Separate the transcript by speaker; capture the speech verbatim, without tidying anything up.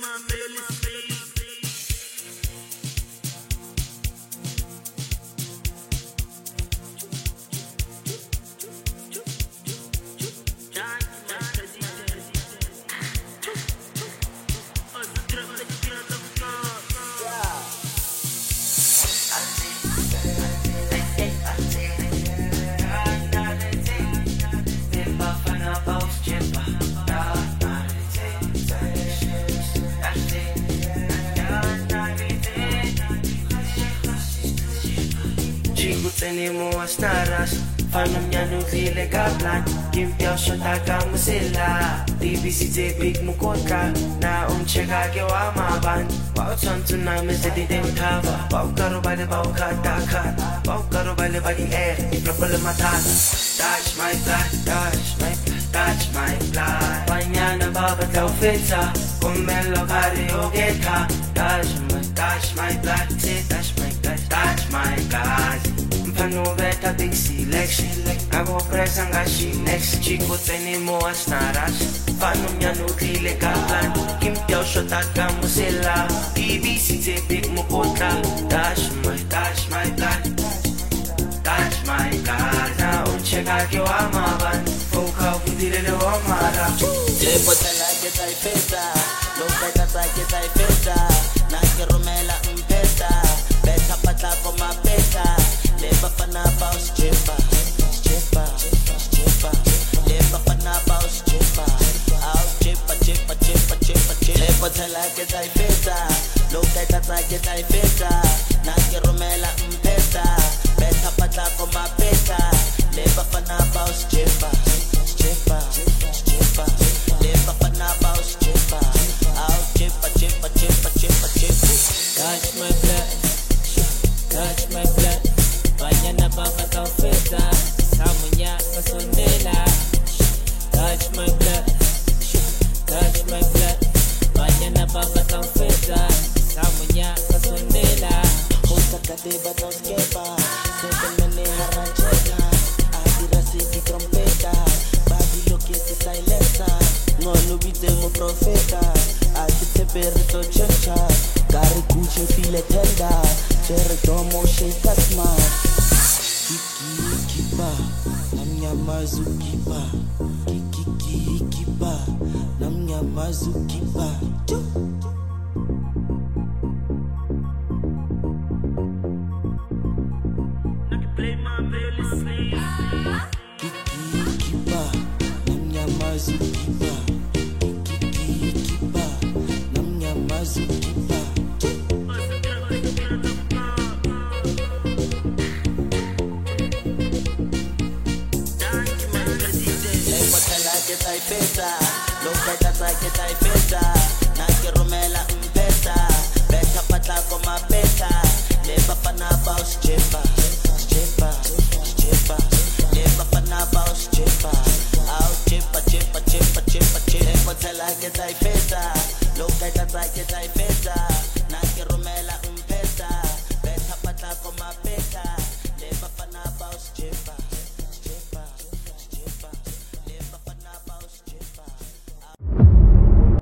Speaker 1: Anymore snaras Fanum yanu vile kaplan Kimpyaw siya taga mo sila D B C J big mo kontra Na umcheka ke wa maban Wow chantu na me se di dem thava Wow karo bale wow khata khat Wow karo bale bali air Iplapal matan Touch my blood, touch my blood, touch my blood Panyana baba tau feta Kumelo karaoke ka Touch my, touch my blood Say touch my blood, touch my blood Panoveta big selection Ako presa nga she next Chico teni mo as naras Panom niya nutile kaplan Kimpyaw siya taga mo sila D B C J big mo kontra Touch my, touch my blood Touch my blood Na uncheka ke wa maban Fuka fundile le wa mara
Speaker 2: Jepo tala ke tai feta Loka tata ke tai feta Na ke romela mpeta Beta pata ko mapeta Leba pana paus jepa, jepa, jepa. Leba pana paus jepa, au jepa, jepa, jepa, jepa, jepa. Leba thala ke tai feta, loka tata ke tai feta. Na ke romela mpeta, beta pata ko mapeta. Leba pana paus jepa, jepa, jepa. Leba pana paus jepa, au jepa, jepa, jepa, jepa, jepa. Touch my blood, touch my blood. Vanya na baka tau feta Samunya kasundela Touch my blood Touch my blood Vanya na baka tau feta Samunya kasundela Husa kadeba tau skepa Sebe mene harancheka Adira siki trompeta Babilo kiesi silensa Ngonu bite mo profeta Akite perito chencha Gari kuche file tenda Chere tomo shake smart Kiki kipa, namnyamazu kipa. Kiki kipa, namnyamazu kipa.
Speaker 1: Play my playlist.
Speaker 2: Kiki kipa, namnyamazu kipa. Kiki kipa, namnyamazu kipa. Feta, loka tata ke tai feta, na ke romela mpeta, beta pata ko mapeta, leba pana paus jepa, jepa, jepa, leba pana paus jepa, au jepa, jepa, jepa, jepa, jepa, leba tala ke tai feta, loka tata ke tai feta, na ke romela mpeta, beta pata ko mapeta.